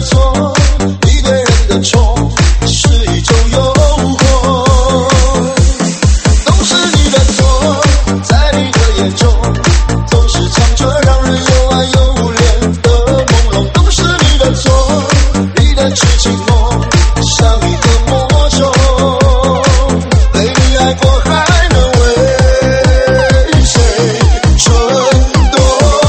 错，一对人的宠是一种诱惑，都是你的错，在你的眼中总是藏着让人又爱又怜的朦胧，都是你的错，你的痴情梦像一个魔咒，被你爱过还能为谁蠢动？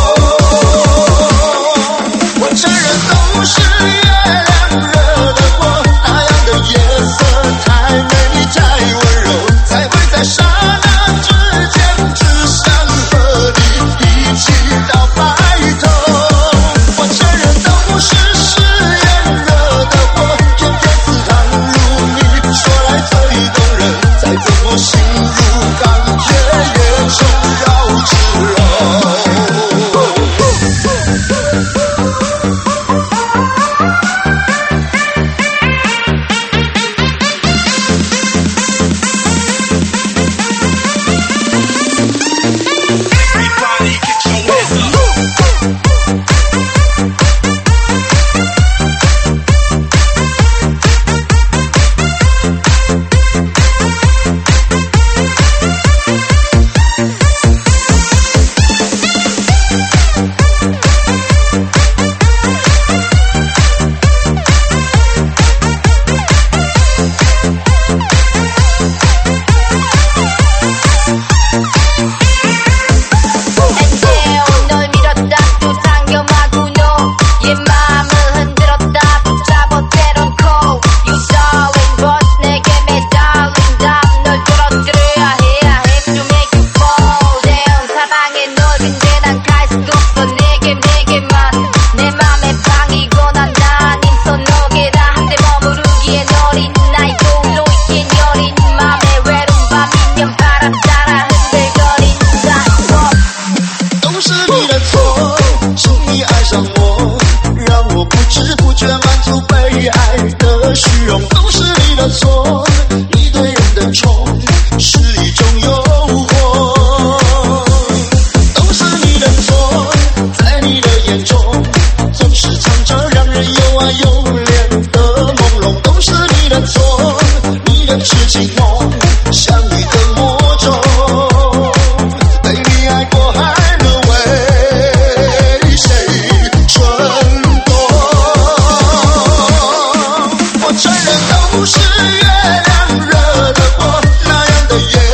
我承认都是月亮惹的祸，那样的夜色太美太温柔，才会在刹那之间只想和你一起到白头。我承认都是誓言惹的祸，偏偏似糖如蜜，说来最动人，再怎么心如钢铁也冲绕之柔。都是你的错，一对人的宠是一种诱惑，都是你的错，在你的眼中总是藏着让人又爱又怜的朦胧，都是你的错，你的痴情梦像一个魔咒，被你爱过还能为谁蠢动？我承认都是月亮惹的祸，那样的夜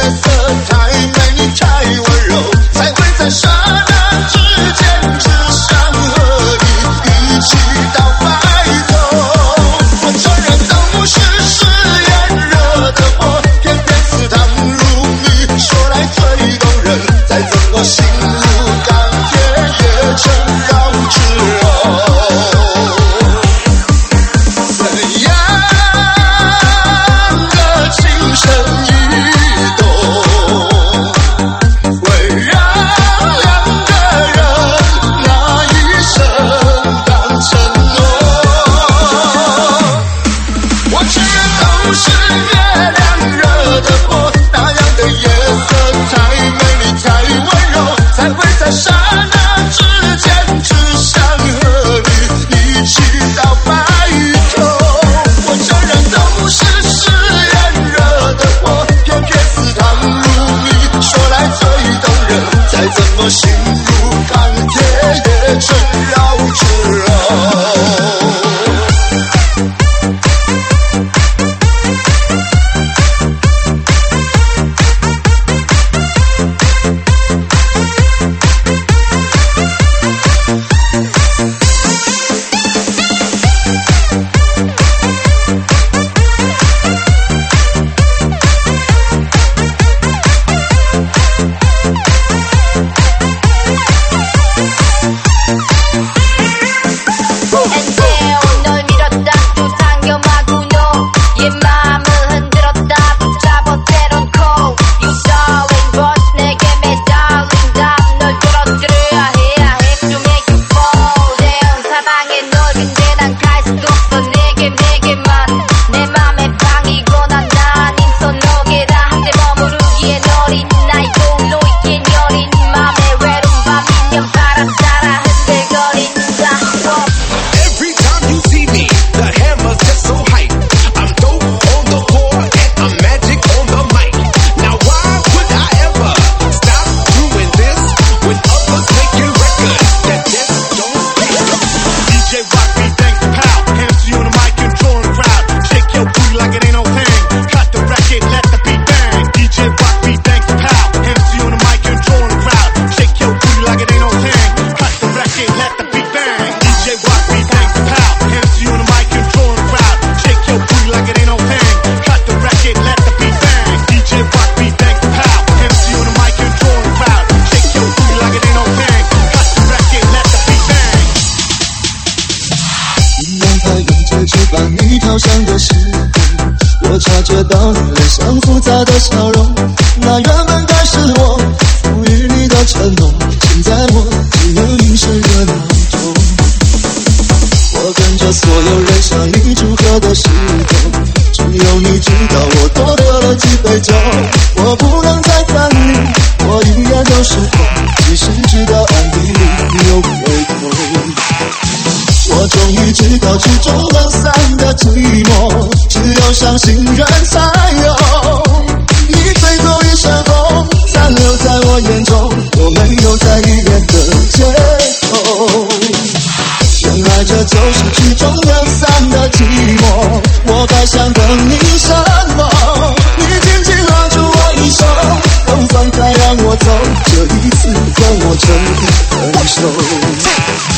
着翅膀你飘向的时空，我察觉到你脸上复杂的笑容，那原本该是我赋予你的承诺，现在我只有凝视着闹钟。我跟着所有人向你祝贺的时候，只有你知道我多喝了几杯酒，我不能再看你，我一眼就识破，其实知道暗地里你有回头。我终于知道曲终人散的寂寞，只有伤心人才有。你最后一身红，残留在我眼中，我没有再依恋的借口。原来这就是曲终人散的寂寞，我该想等你什么？你紧紧拉住我一手，不放开让我走，这一次跟我彻底分手。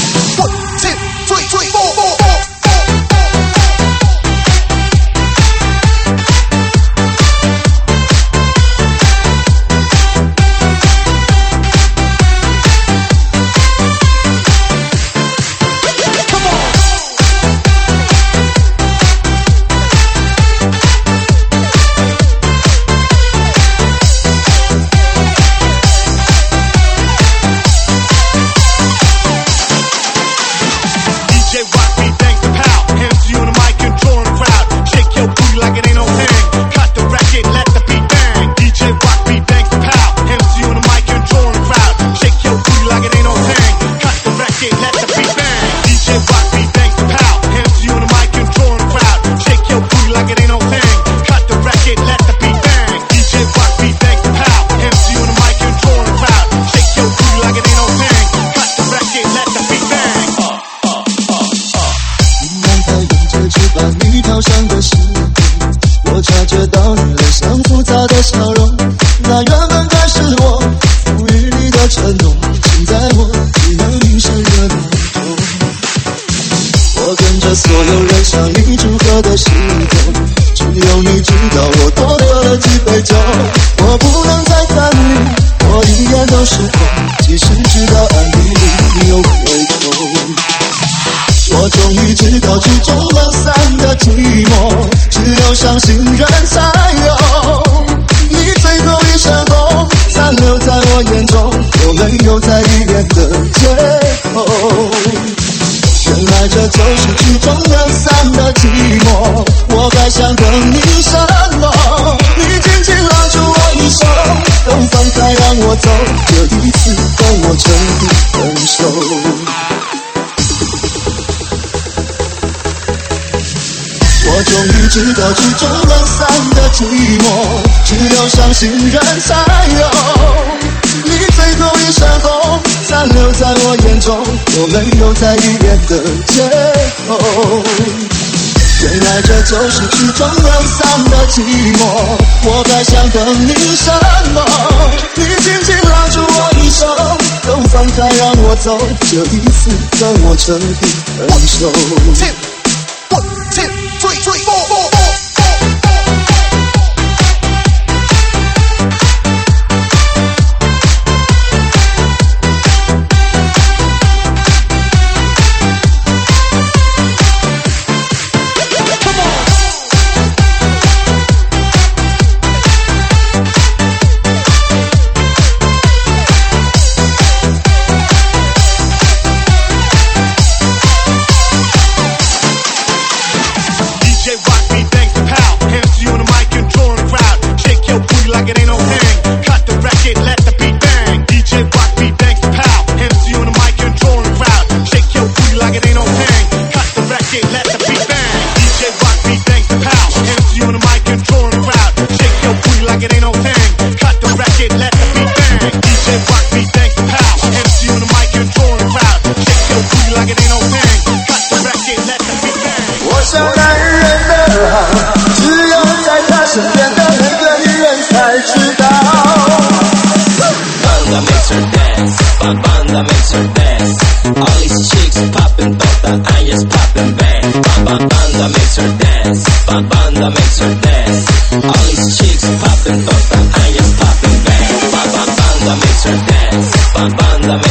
知道曲终人散的寂寞，只有伤心人才有。你最后一身红，残留在我眼中，我没有再依恋的借口。原来这就是曲终人散的寂寞，我该想等你什么？你紧紧拉住我一手，不放开让我走，这一次跟我彻底分手。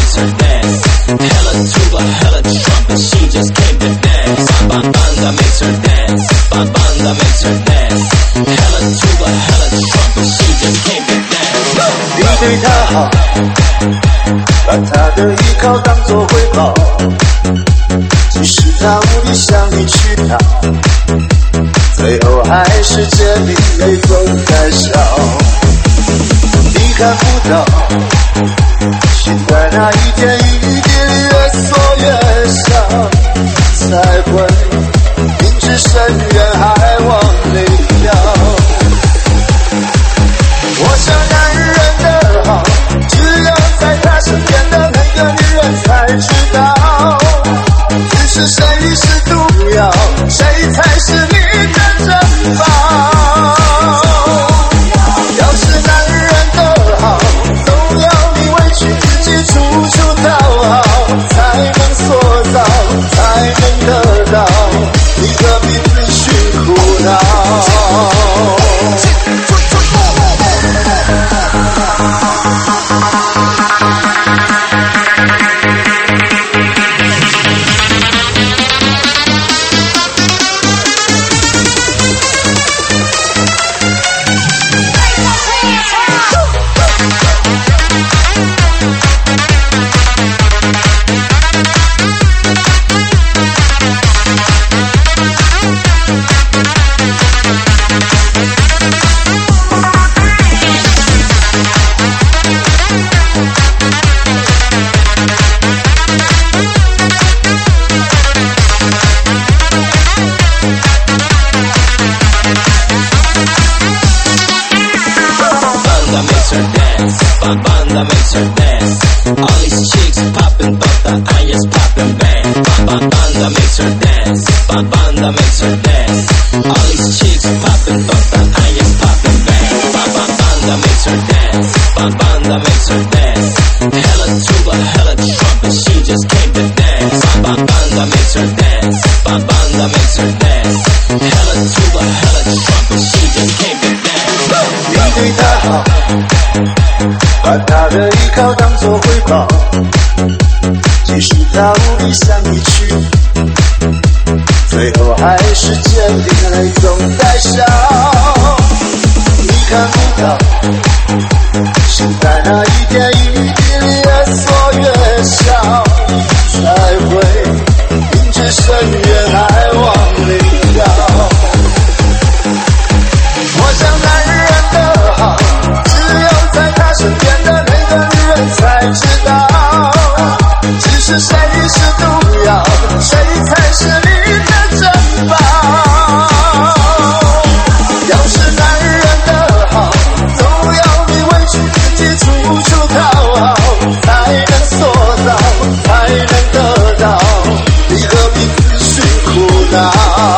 Hella tuba, hella trumpet, she just came to dance. Banda makes her dance. Banda makes her dance. Hella tuba, hella trumpet, she just came to dance. 你对她好，把她的依靠当作回报，即使她无力向你去讨，最后还是坚定泪风在笑。你看不到，心在那一点一滴越缩越小，才会明知深渊还往里跳。我想男人的好，只有在他身边的那个女人才知道，只是谁是毒药，谁才是你的珍宝。要是男人的好，总要你委屈自己处处讨好，才能塑造，才能得到，你何必自寻苦恼。 Banda makes her dance. All these chicks poppin', but the iron's poppin' bang. Banda makes her dance. Banda makes her dance. All these chicks poppin', but the iron's poppin' bang. Banda makes her dance. Banda makes her dance. Hella tuba, hella trumpet, she just came to dance. Banda makes her dance. Banda makes her dance. Hella tuba, hella trumpet, she just came to dance. 你对她好，把她的依靠当作回报，即使她无力向你去，最后还是坚定泪总在笑。你看不到，心在那一点一滴越缩越小，才会明知深渊还往里跳。我想男人的好，只有在他身边的那个女人才知道，只是谁是毒药，谁才是你的珍宝。要是男人的好，总要你委屈自己处处讨好，才能塑造，才能得到，你何必自寻苦恼。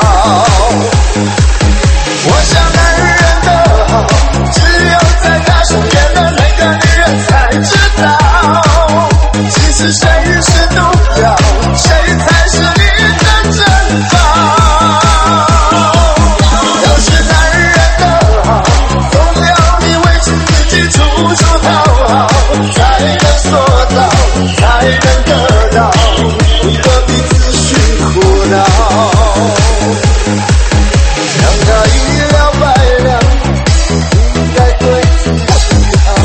我想男人的好，只有在他身边的那个女人才知道，其实谁是毒药，谁才是你的珍宝。要是男人的好，总要你委屈自己处处讨好，才能塑造，才能得到，你何必自寻苦恼。让他一了百了，应该对自己好。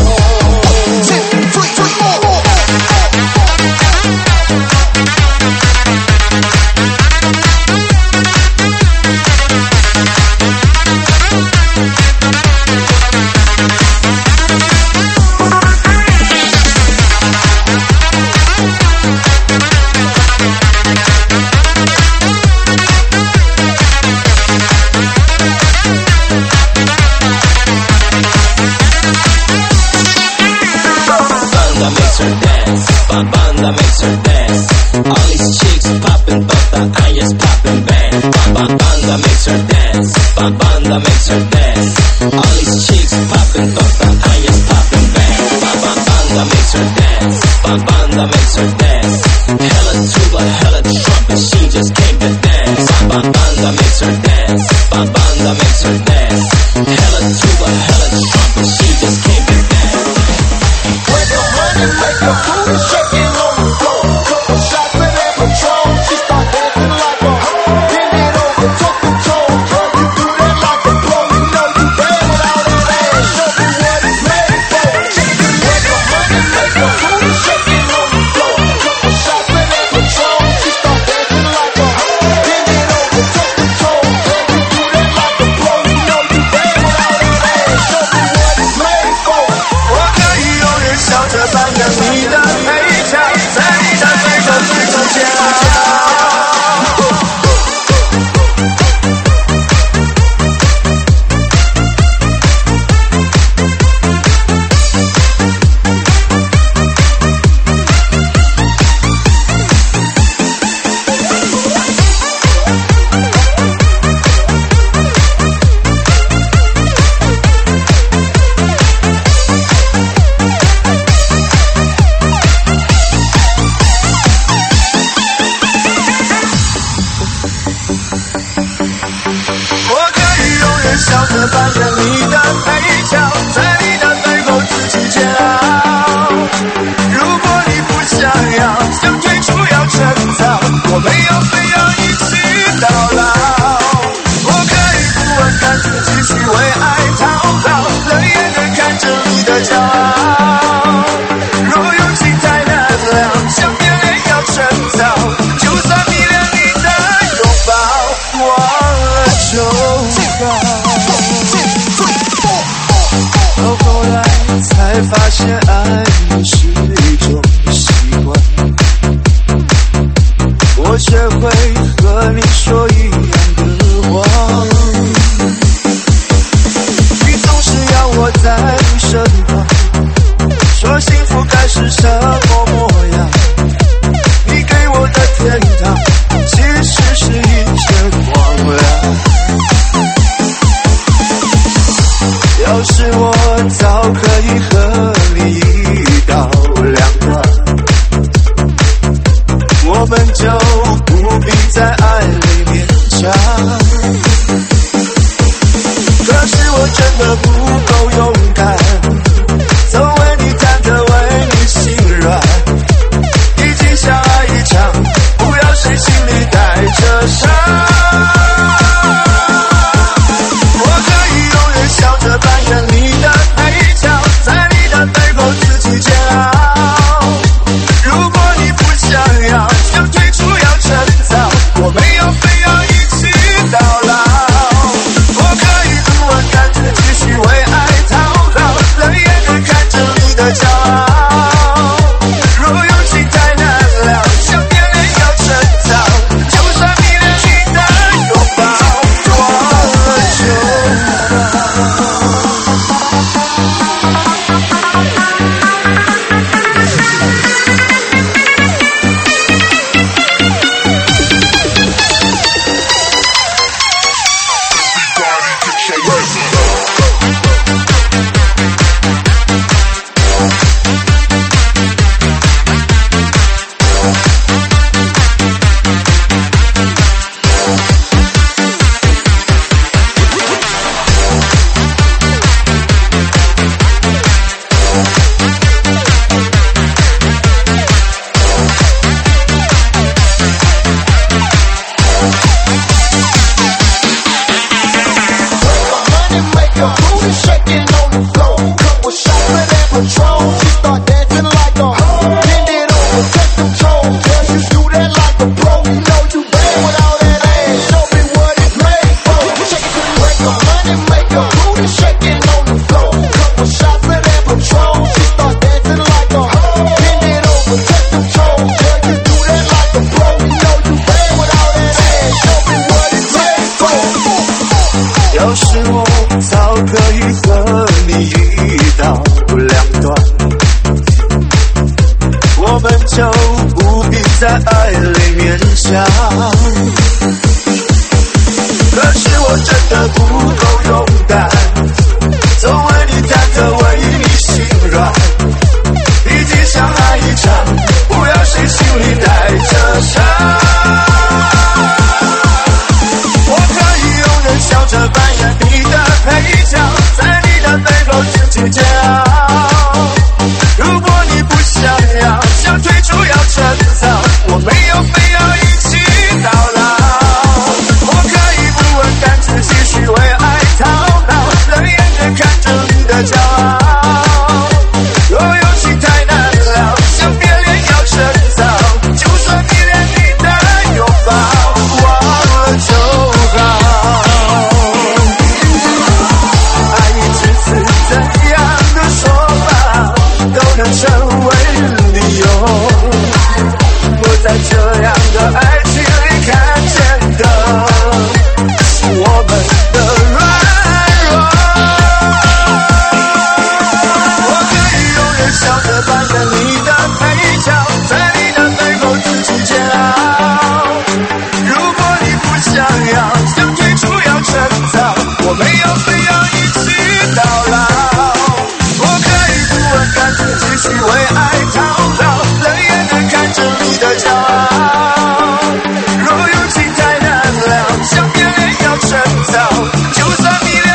Banda makes her dance. All these chicks poppin', but the iron's poppin' bang. Banda makes her dance. Banda makes her dance. All these chicks poppin', but the iron's poppin' bang. Banda makes her dance. Banda makes her dance. Hella tuba, hella trumpet, she just came to dance. Banda makes her dance. Banda makes her dance. Hella tuba, hella trumpet, she just came to dance. When you're running, make your booty shaking on the floor. Couple shots and then Patron, she start dancing like a bend it over, 人笑着扮演你的配角，在你的背后自己煎熬。如果你不想要，想退出要趁早，我们要非要一起到老。我可以不问感觉，继续为爱讨好，冷眼的看着你的骄傲。若友情太难了，想变脸要趁早，就算迷恋你的拥抱，忘了就好。到后来才发现，爱你是一种习惯，我学会和你说一样的话，你总是要我在你身旁，说幸福该是什么模样，你给我的天堂其实是一片荒凉。要是我早可以和你一刀两断，我们就不必在爱里勉强。可是我真的不够勇敢，曾为你忐忑，为你心软，已经相爱一场，不要谁心里带着伤。我可以永远笑着扮演你的配角，在你的背后自己煎熬。如果你不想要，想退出要趁早，我们要非要一起到老。我可以不问感觉，继续为爱讨好，冷眼的看着你的骄傲。若友情太难了，想变脸要趁早，就算迷恋你的拥抱，忘了就好。要是我早可以和你一刀两断，我们就不必在爱里勉强。可是我真的不够勇敢，总为你忐忑，为你心软，已经相爱一场，不要谁心里带着伤。我可以永远笑着扮演你的配角，在你的背后自己煎熬。如果你不想要，想退出要趁早，我们要非要一起到老。我可以不问感觉，继续为爱讨好，冷眼的看着你的骄傲。若友情太难了，想变脸要趁早，就算迷恋你的拥抱，忘了就好。爱一次次怎样的说法都能成为理由，我在这样的爱情里看见的是我们的软弱。我可以永远笑着扮演你的配角，在你的背后自己煎熬。如果你不想要，想退出要趁早，我们要非要一起到老。我可以不问感觉，继续为爱讨好，冷眼的看着你的骄傲。若友情太难了，想变脸要趁早，就算迷恋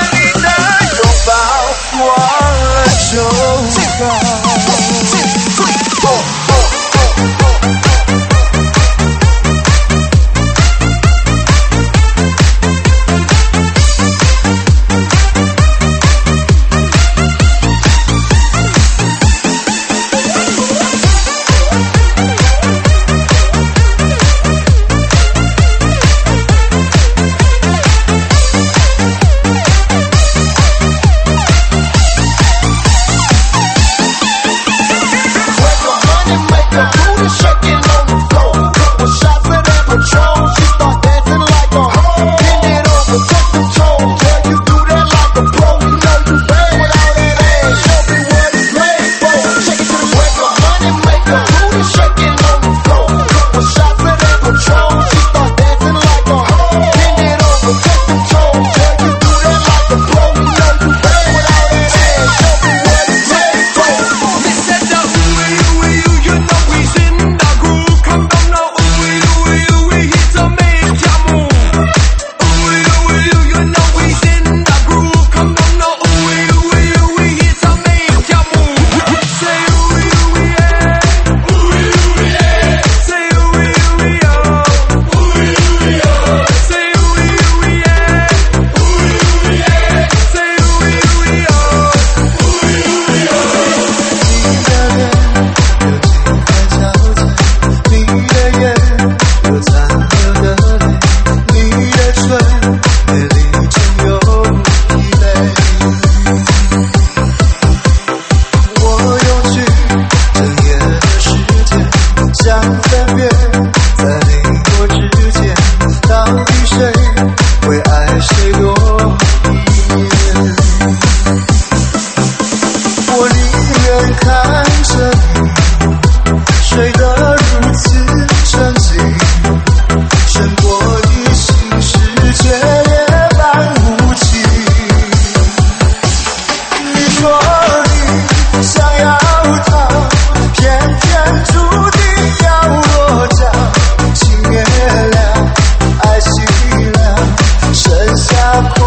下。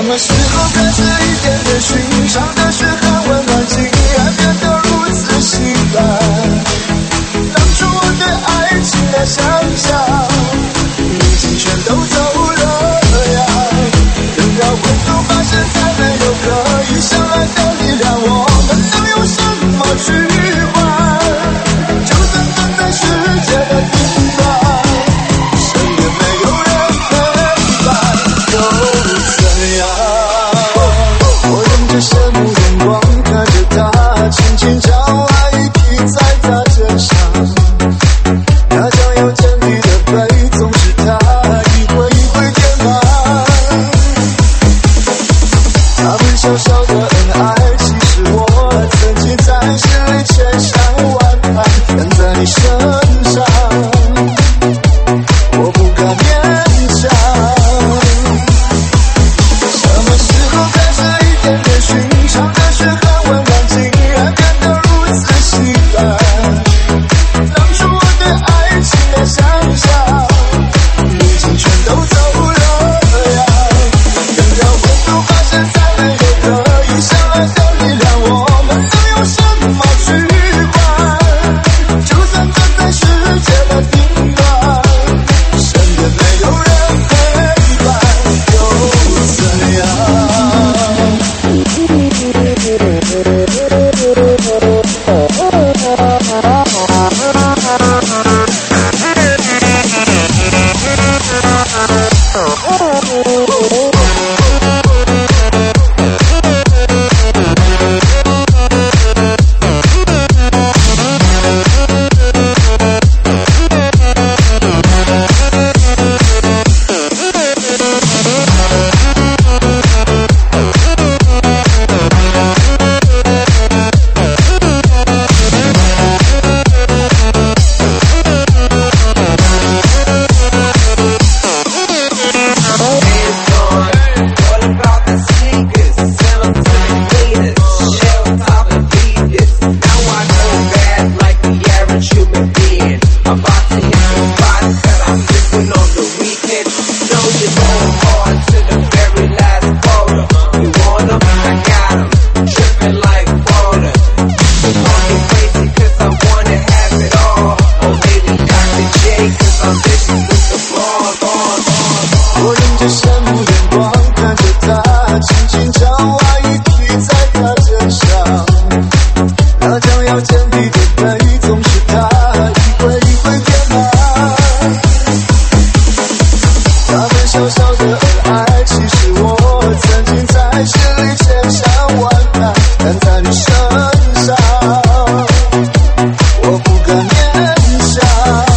么时候开始一点点寻常的事和温暖，竟然变得如此习惯？当初我对爱情的想象，如今全都走了样。等到温度发生，才能有可以相爱的力量。我们能用什么去换？就算站在世界的顶端，身边没有人陪伴，又怎样？我用着羡慕眼光看着他，轻轻将爱意披在他身上。他将要坚定的背，总是他一回一回填满。他们小小的恩爱，其实我曾经在心里千山万海，但在你身上，我不敢勉强。什么时候开始一点点寻常的事和温暖，竟然变得如此习惯？当初我对爱情的想象，如今全都走了样。等到温度发生，才能有可以相爱的力量。我们能用什么去换？就算站在世界的顶端，身边没有人陪伴，又怎样？我用着羡慕眼光看着他，轻轻将爱意披在他身上。他将要坚定的背，总是他一回一回填满。他们小小的恩爱，其实我曾经在心里千山万海，但在你身上，我不敢勉强。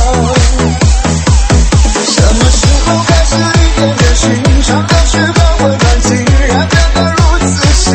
什么时候开始一点点寻常的事和温暖，竟然变得如此习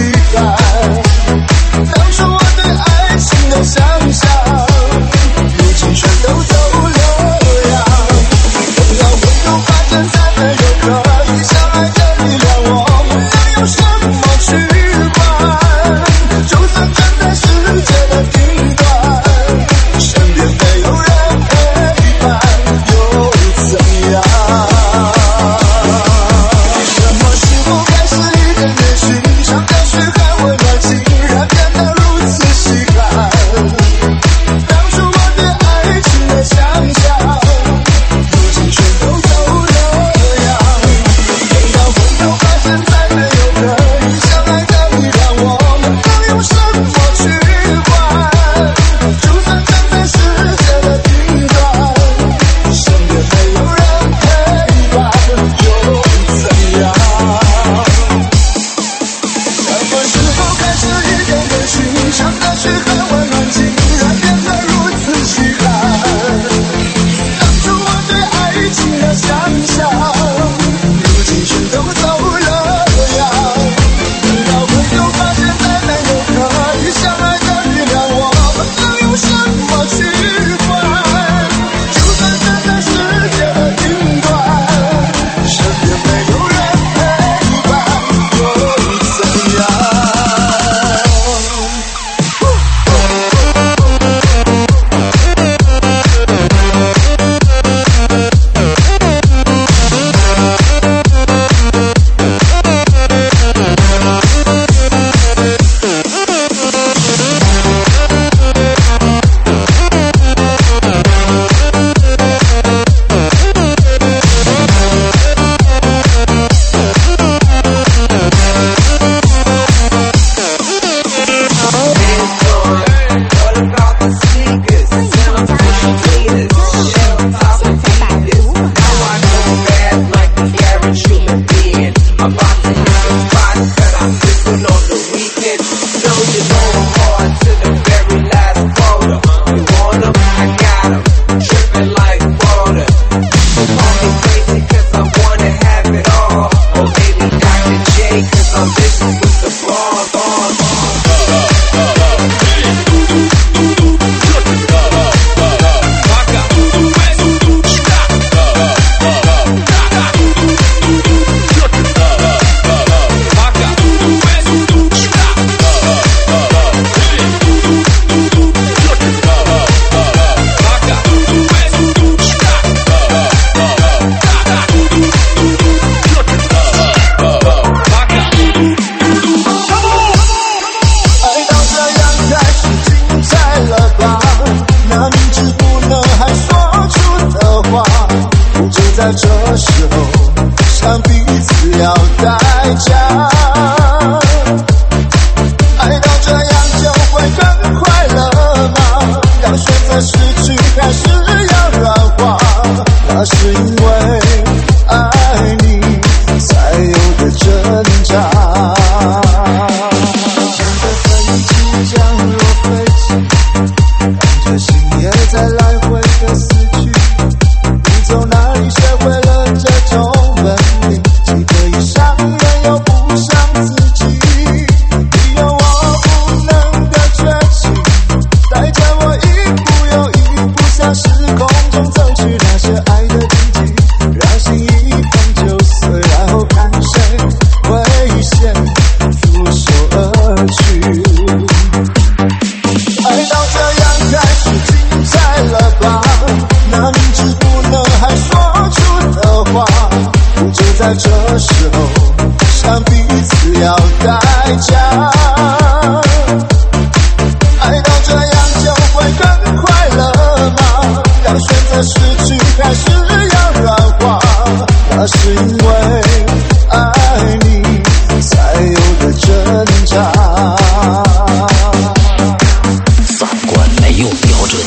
在这时候向彼此要代价。爱到这样就会更快乐吗？要选择失去还是要软化？那是因为爱你才有的挣扎。看着飞机降落飞起，看着星夜在来回的死去，你从哪里学会了这种本领？几个以上人又不像自己，你有我不能的崛起，带着我一步又一步向时空中走去，那些爱的禁忌，让心一碰就碎，然后看谁危险拂手而去。爱到这样开始精彩了吧？那明知不能还说出的话，就在这时候向彼此要代价。爱到这样就会更快乐吗？要选择失去还是要软化？那是因为爱你才有的挣扎。 三观没有标准。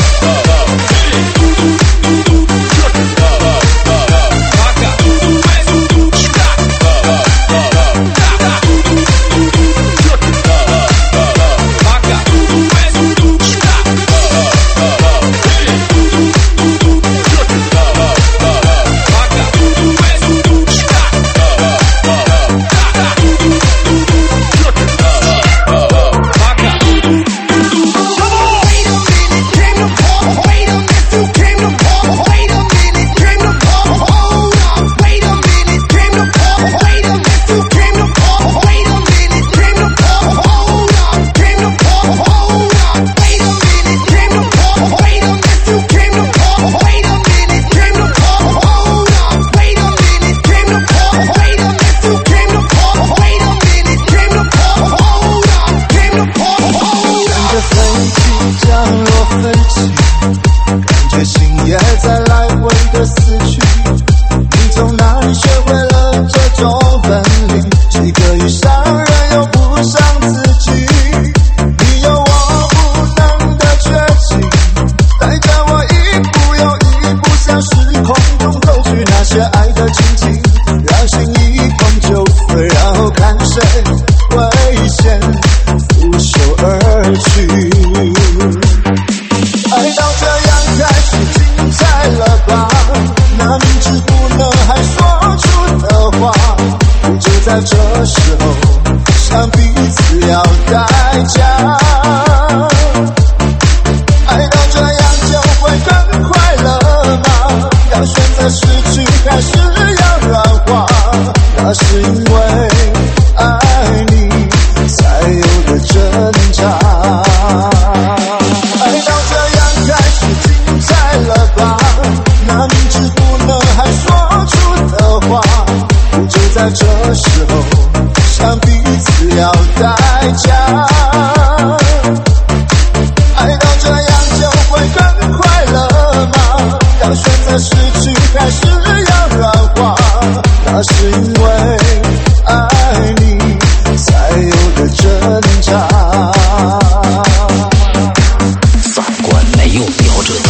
在这时候向彼此要代价。爱到这样就会更快乐吗？要选择失去还是要软化？那是因为爱你才有的挣扎。爱到这样开始精彩了吧？那明知不能还说出的话，就在这时候向彼此要代价。爱到这样就会更快乐吗？要选择失去还是要软化？那是因为爱你才有的挣扎。 三观没有标准。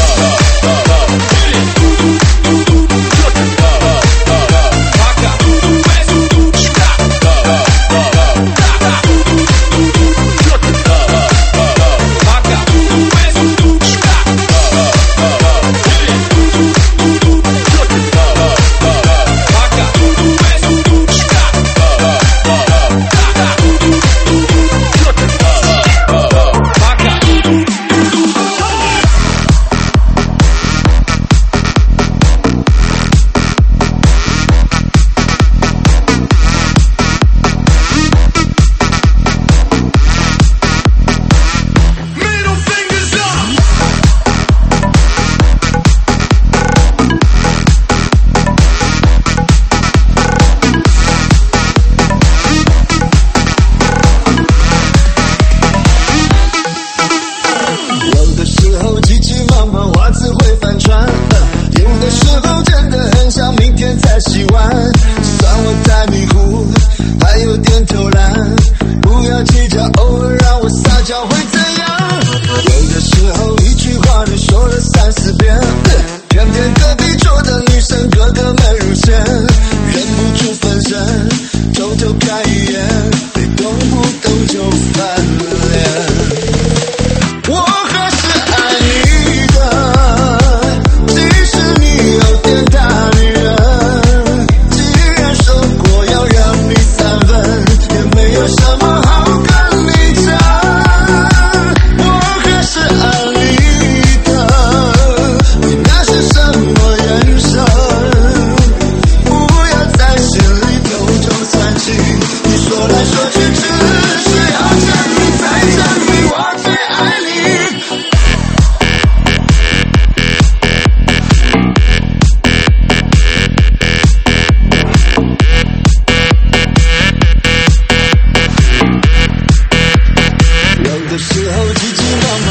只是要证明再证明我最爱你。有的时候急急忙忙，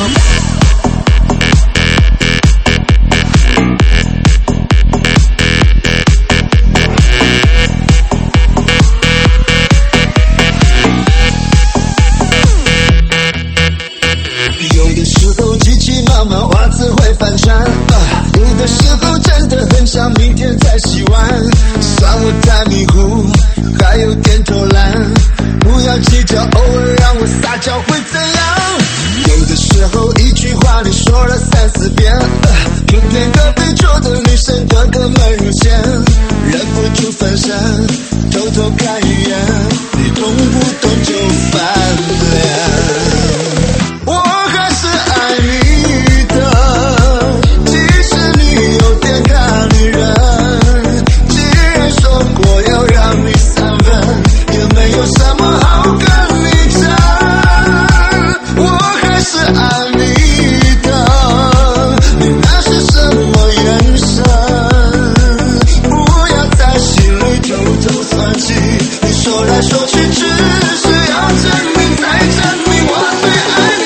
有的时候急急忙忙，袜子会翻船，有的时候真的很想明天再洗碗。算我太迷糊，还有点偷懒，不要计较，偶尔让我撒娇会怎样？有的时候一句话你说了3、4遍，偏偏隔壁桌的女生的哥们入线，忍不住分神，偷偷看一眼，你懂不懂就翻脸。我还是爱你的，即使你有点大女人，既然说过要让你3分，也没有什么好跟你争。我还是爱你的，你那是什么眼神？不要在心里偷偷算计，你说来说去只是要证明再证明我最爱你。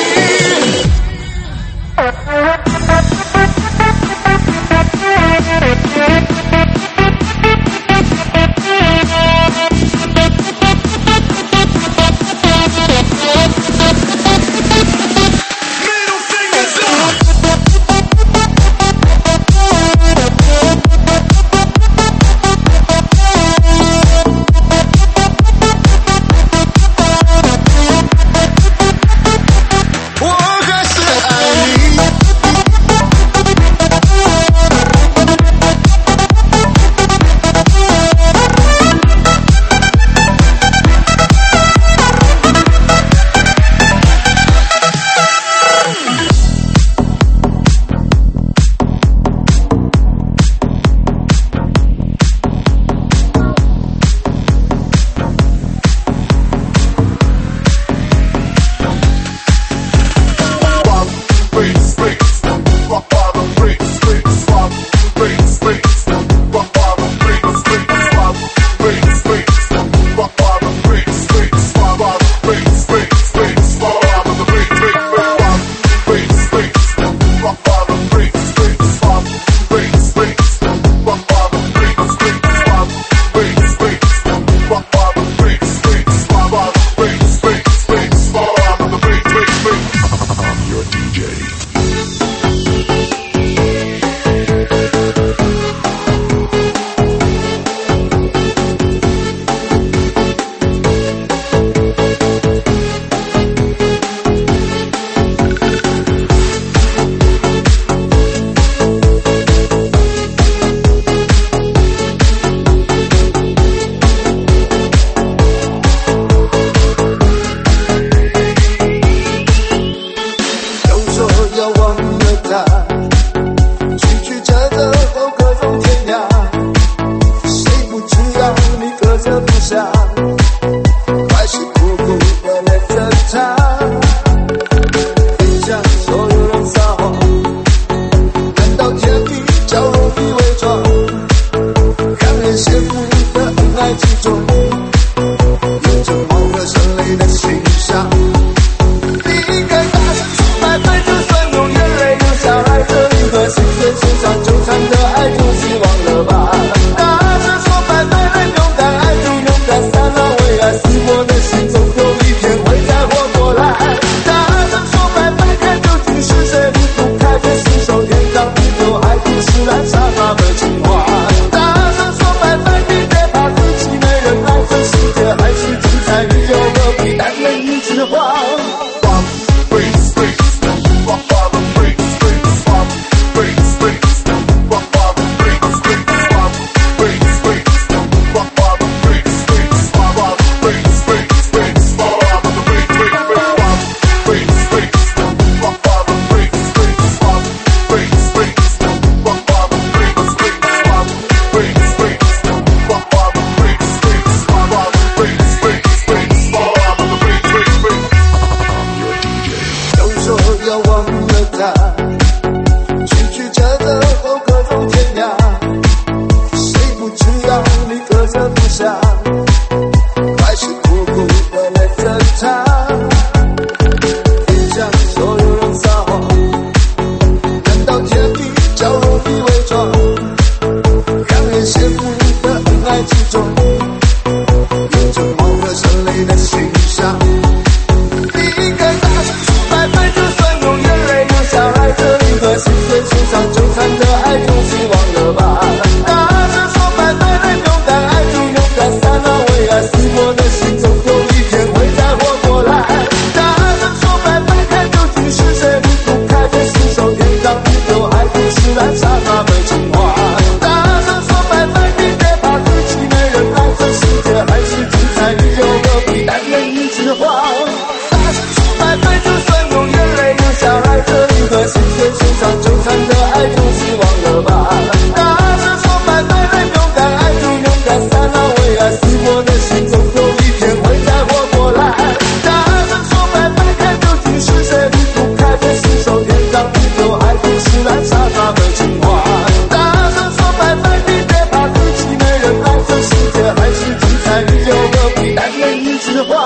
啦。离开大城市百倍，就算用眼泪流下来的一颗心碎心上纠缠的爱，总希望了吧。大声说拜拜了，勇敢爱就勇敢散了，为爱死过的心总有一天会再活过来。大声说拜拜，看究竟是谁离不开的信手天长地久，爱不是滥杀那枚情话。大声说拜拜，你别怕自己没人爱，这世界还是精彩，你有何必单人一枝花。大声说拜拜，就算用眼泪流下来的一颗心碎心上纠缠的爱，就希望了吧。大声说拜拜了，勇敢爱就勇敢散了，为爱死过的心总有一天会再活过来。大声说拜拜，看究竟是谁离不开的信手天长地久，爱不是滥杀那枚情话。大声说拜拜，你别怕自己没人爱，这世界还是精彩，你有何必单人一枝花。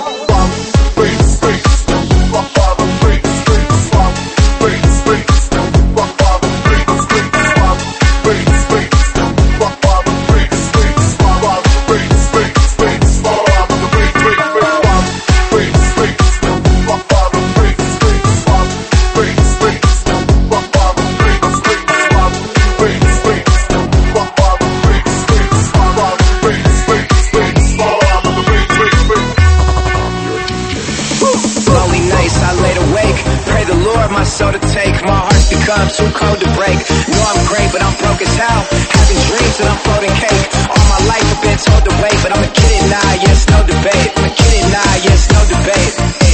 So to take, my heart's become too cold to break. Know I'm great, but I'm broke as hell. Having dreams and I'm floating cake. All my life I've been told to wait, but I'm a kid now, yes, no debate. I'm a kid now, yes, no debate.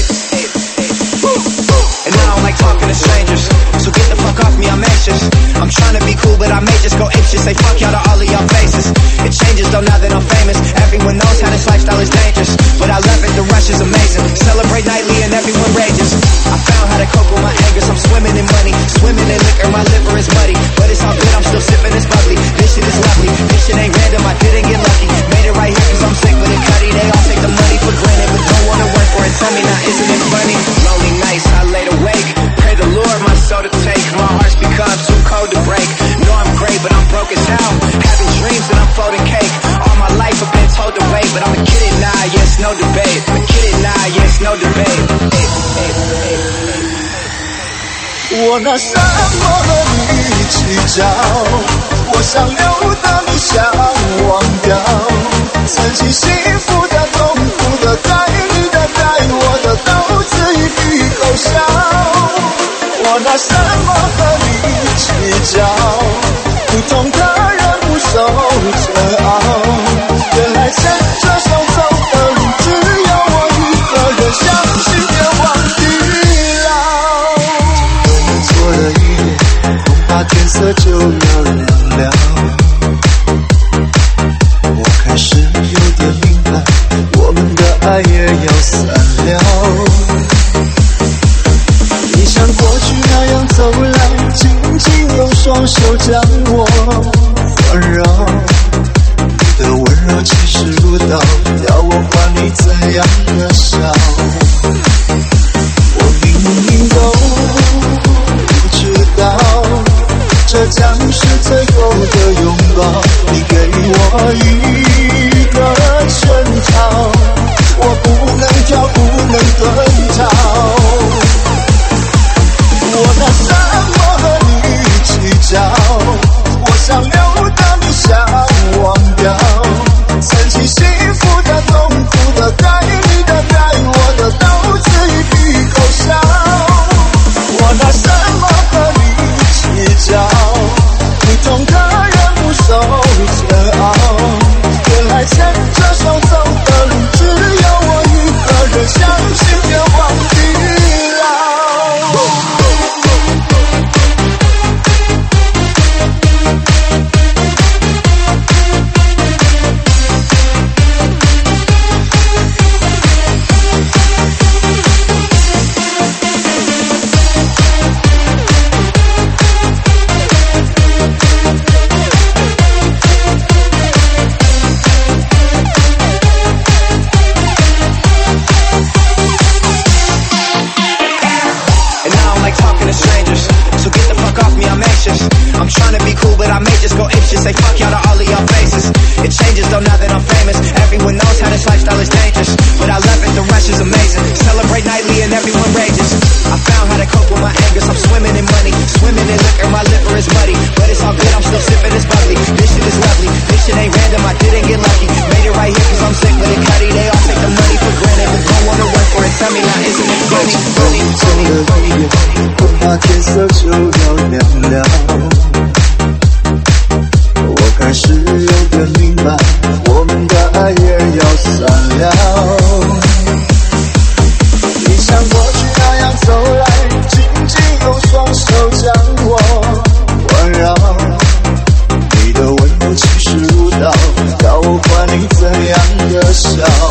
And I don't like talking to strangers, so get the fuck off me, I'm anxious. I'm trying to be cool, but I may just go apeshit. Say fuck y'all to all of y'all faces. It changes though now that I'm famous. Everyone knows how this lifestyle is dangerous, but I love it, the rush is amazing. Celebrate nightly and everyone rages. I found how to cope with my anger, so I'm swimming in money, swimming in liquor, my liver is muddy, but it's all good, I'm still sipping this bubbly. This shit is lovely, this shit ain't random, I didn't get lucky. Made it right here cause I'm sick with it, cutty. They all take the money for granted, but don't wanna work for it. Tell me now, isn't it funny? Lonely nights, I laid awake, pray the Lord my soul to take. My heart's become too cold to break. Know I'm great, but I'm broke as hell. Having dreams and I'm floating cake. All my life I've been told to wait, but I'm a kid now, yes, no debate. I'm a kid now, yes, no debate. 我拿什么和你计较？我想留的你想忘掉，曾经幸福的、痛苦的、该你的、该我的，都自一笔勾销。我拿什么和你计较？不同的人不受煎熬，原来牵着手走的路，只有我一个人相信天荒地老。做了一点，恐怕天色就要亮了。我开始有点明白，我们的爱也要散了。你像过去那样走来，紧紧用双手将我环绕。你的温柔气势如刀，要我还你怎样的笑？我明明都知道，这将是最后的拥抱。你给我一个圈套，我不能跳，不能遁逃。我拿什么和你计较？我想留的你想忘掉，曾经幸福的、痛苦的、该你的、该我怕天色就要亮了。我开始有点明白，我们的爱也要散了。你像过去那样走来，紧紧用双手将我环绕。你的温柔其实舞蹈，要我管你怎样的笑。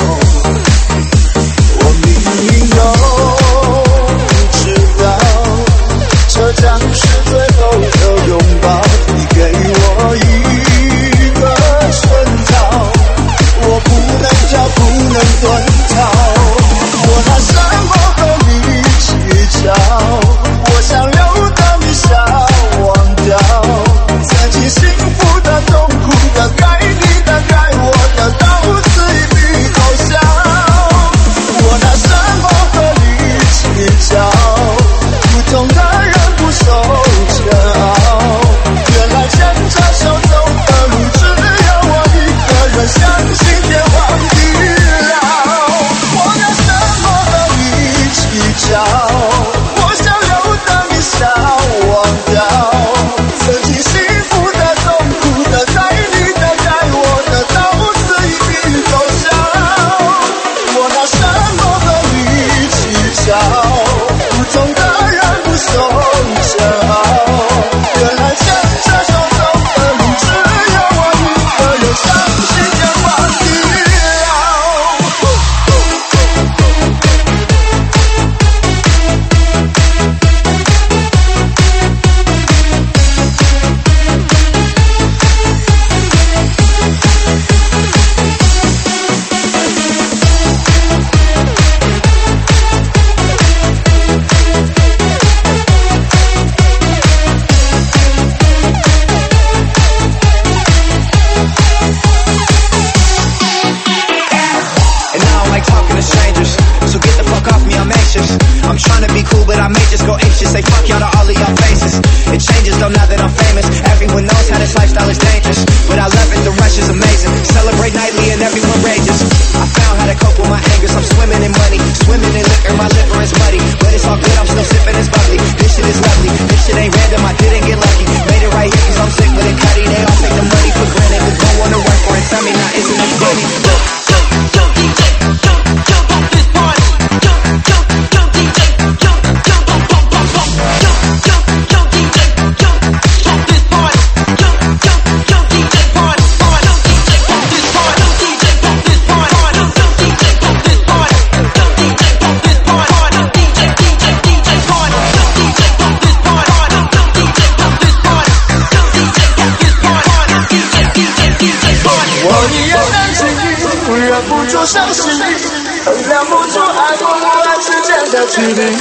我明明都知道，这将是最后的拥抱。你给我一个圈套，我不能跳，不能遁逃。我拿什么和你计较？我想留的你想忘掉，曾经幸福的、痛苦的、该你的、该我的，到此一笔勾销。我拿什么和你计较？不同的人不受煎熬，原来牵着手走的路，只有我一个人相信天荒地老。我拿什么和你计较？我想留的你想忘掉，曾经幸福的、痛苦的、该你的、该我的，到此一笔勾销。我拿什么和你计较？不同的人不受煎熬，原来牵着手走的路，只有我一个人相信天荒地老。 And I don't like talking to strangers, so get the fuck off me, I'm anxious. I'm trying to be cool, but I may just go anxious. Say fuck y'all to all of y'all faces. It changes though now that I'm famous. Everyone knows how this lifestyle is dangerous, but I love it, the rush is amazing. Celebrate nightly and everyone rages. I found how to cope with my angers. I'm swimming in money, swimming in liquor. My liver is muddy, but it's all good, I'm still sipping this bubbly. This shit is lovely, this shit ain't random, I didn't get lucky. Made it right here cause I'm sick with it, cutty. They all take the money for granted, but don't wanna work for it. Tell me now, isn't it funny? 伤心，衡量不出爱或不爱之间的距离。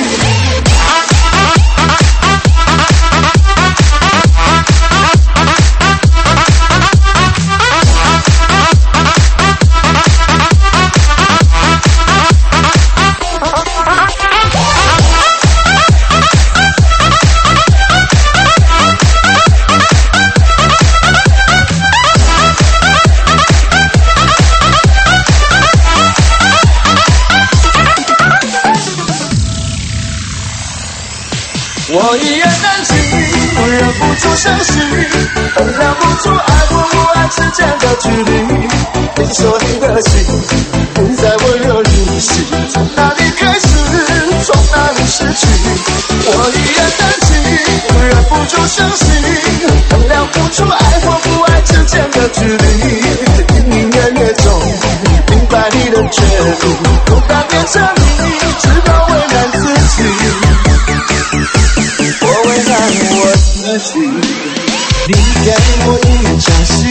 我一言难尽，我忍不住伤心，衡量不出爱或不爱之间的距离。你说你的心不再温柔如昔，从哪里开始，从哪里失去？我一言难尽，我忍不住伤心，衡量不出爱或不爱之间的距离。隐隐约约中，明白你的决定，不敢变成你，直到为难自己。我为难我自己，你给我一场戏，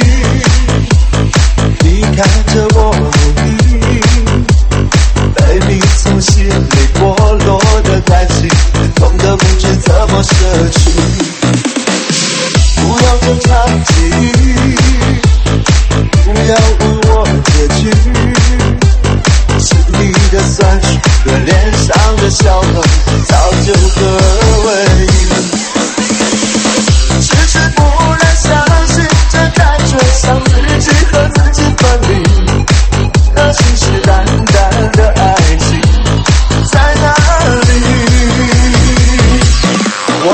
你看着我努力，被你从心里剥落的感情，痛得不知怎么舍去。不要争吵记忆，不要问我结局，是你的酸楚和脸上的笑容，早就合为一。迟迟不能相信，这感觉像自己和自己分离。那信誓旦旦的爱情在哪里？我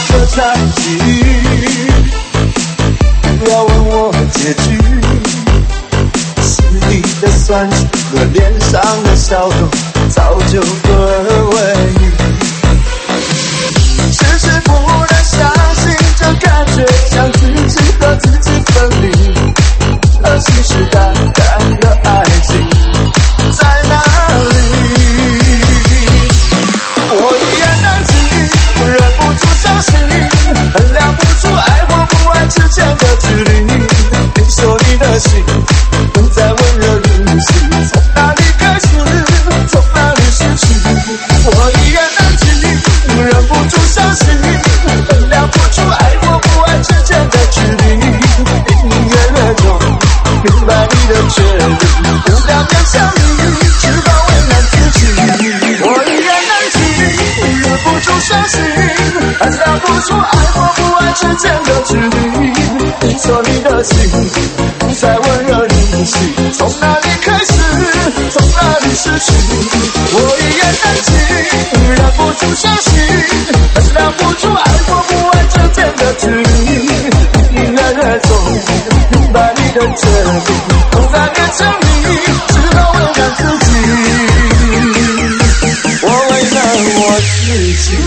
的猜忌，不要问我结局，心底的酸楚和脸上的笑容早就合二为一，迟迟不能相信这感觉像自己和自己分离，而信誓旦旦的爱情在哪里？我一言难尽，忍不住伤心，衡量不出爱或不爱之间的距离。你说你的心不再温热如昔，从哪里开始，从哪里失去？我一言难尽，忍不住伤心，衡量不出爱或不爱之间的距离。隐隐约约中明白你的决定，用两面相依，直到为难自己。我一言难尽，忍不住伤心，衡量不出爱或不爱之间的距离。你说你的心不再温热如昔，从哪里开始，从哪里失去？我一言难尽，忍不住伤心，衡量不出爱或不爱之间的距离。隐隐约约中明白你的决定，用三年证明，直到为难自己。我为难我自己。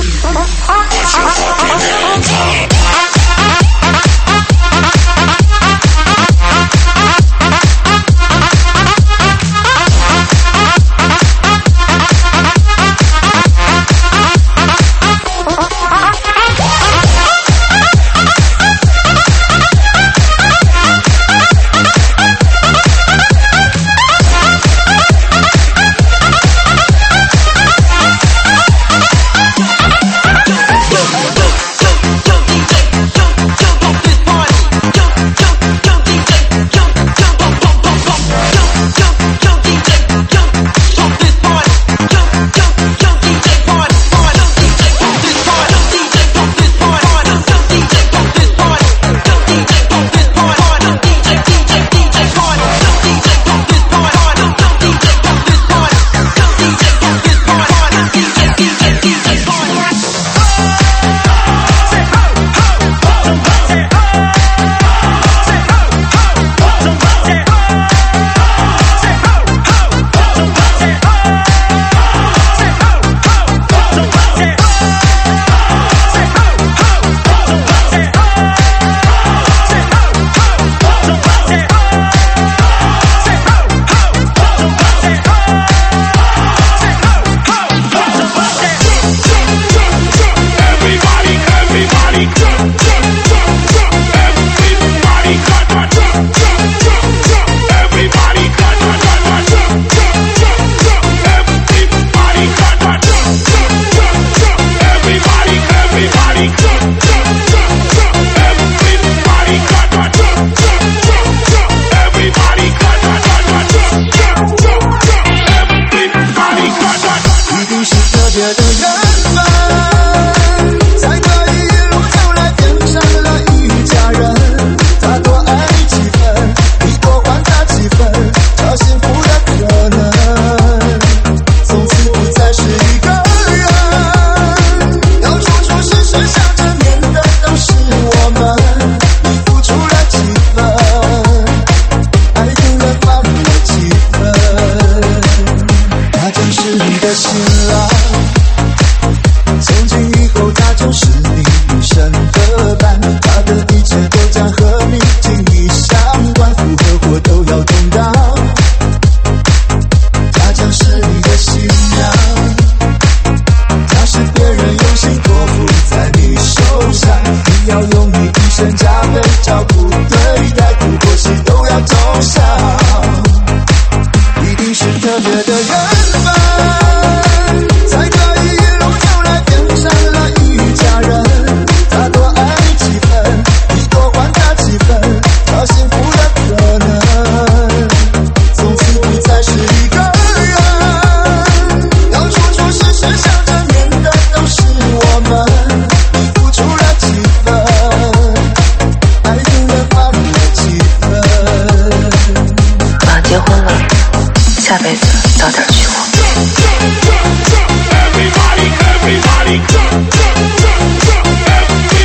Everybody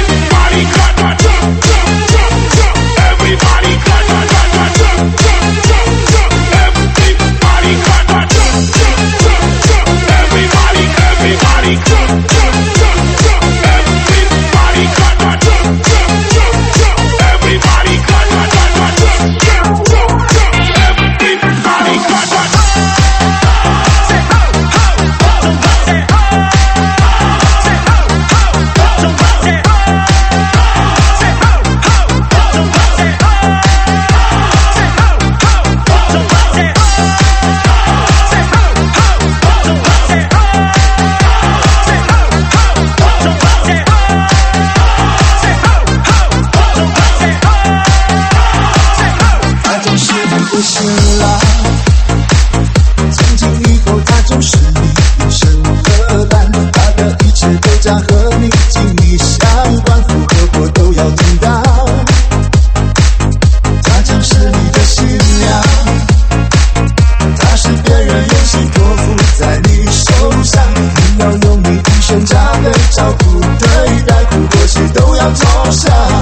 人用心托付在你手上，你要用你一生加倍照顾对待，苦过谁都要走上，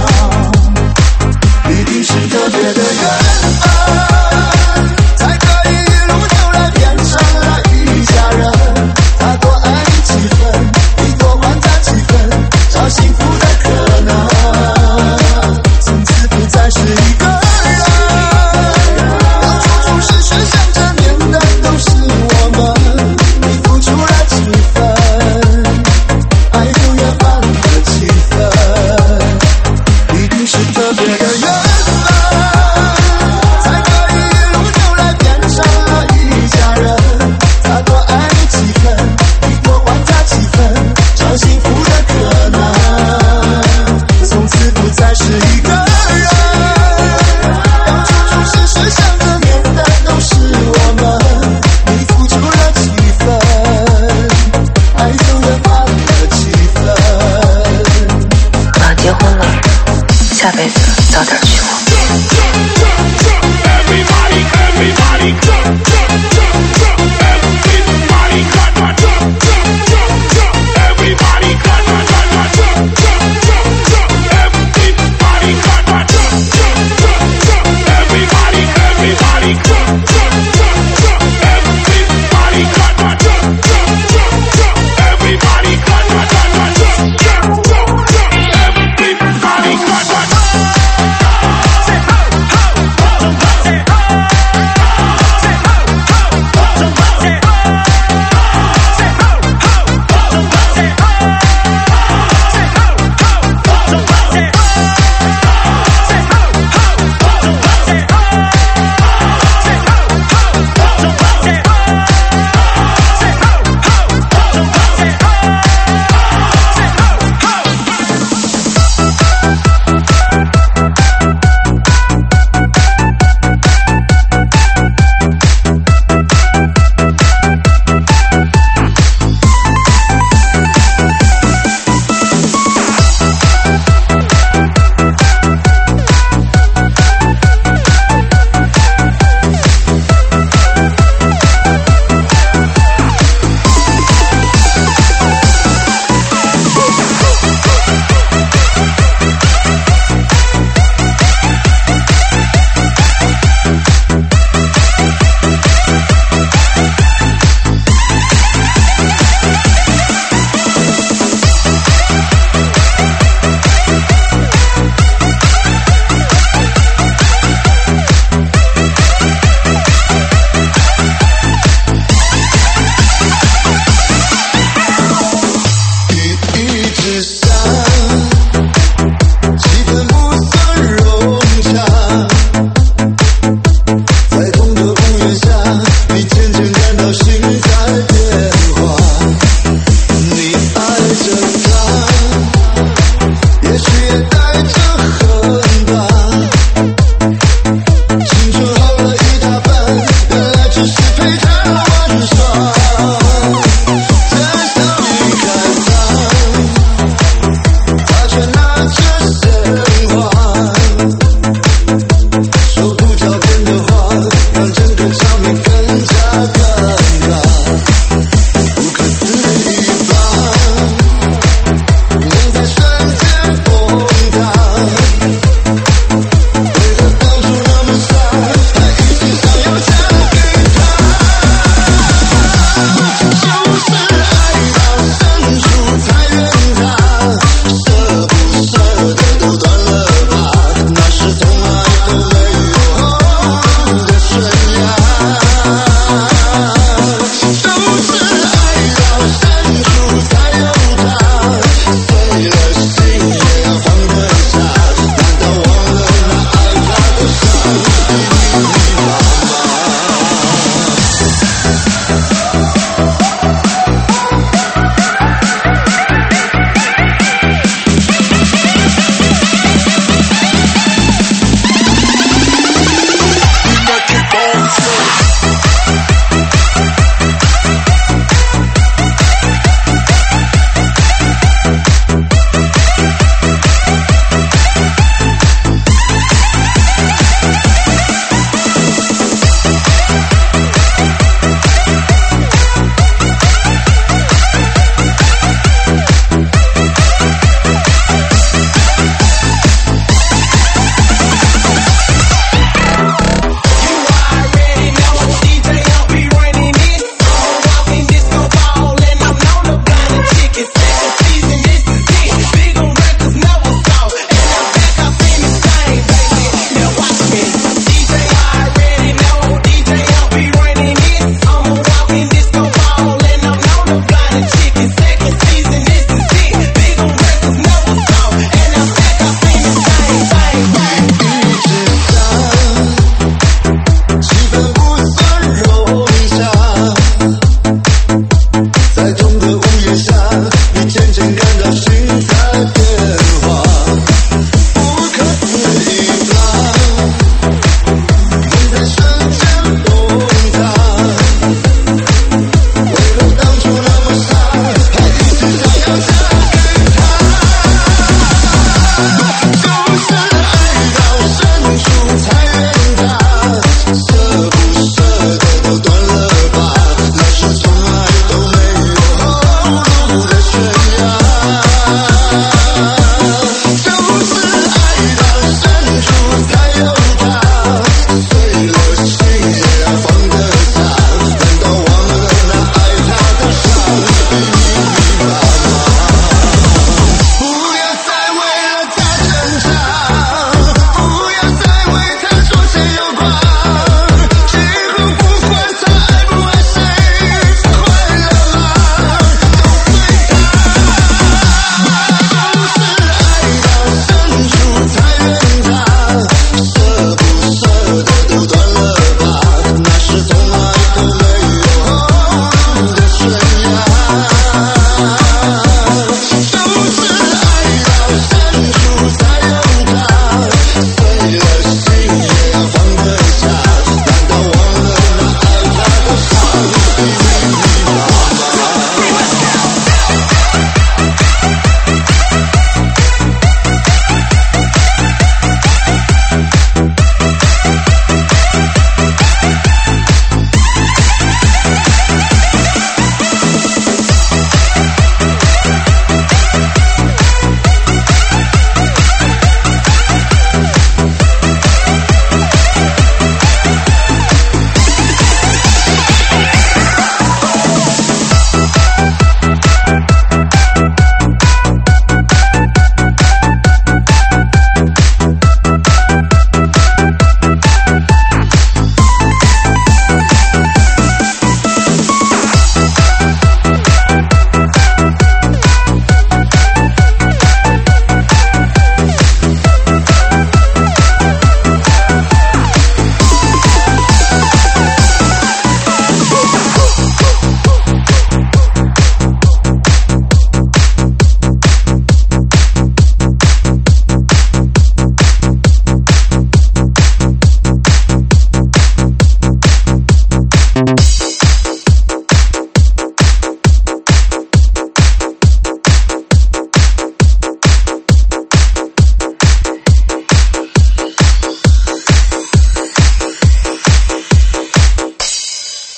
一定是特别的缘分，才可以一路走来变成了一家人。他多爱你几分，你多还他几分，找幸福的可能，从此不再是一个人，到处处是学想着面的都是我们，你付出了几分，爱就越放了几分，一定是特别的缘分，才可以一路走来变成了一家人。他多爱你几分，你多还他几分，找幸福的可能，从此不再是一个人，到处处是谁想着面的都是我们，你付出了几分，爱就越放了几分。 我要结婚了，下辈子早点娶我。 Everybody, everybody, everybody, everybody, Just to pay down one star.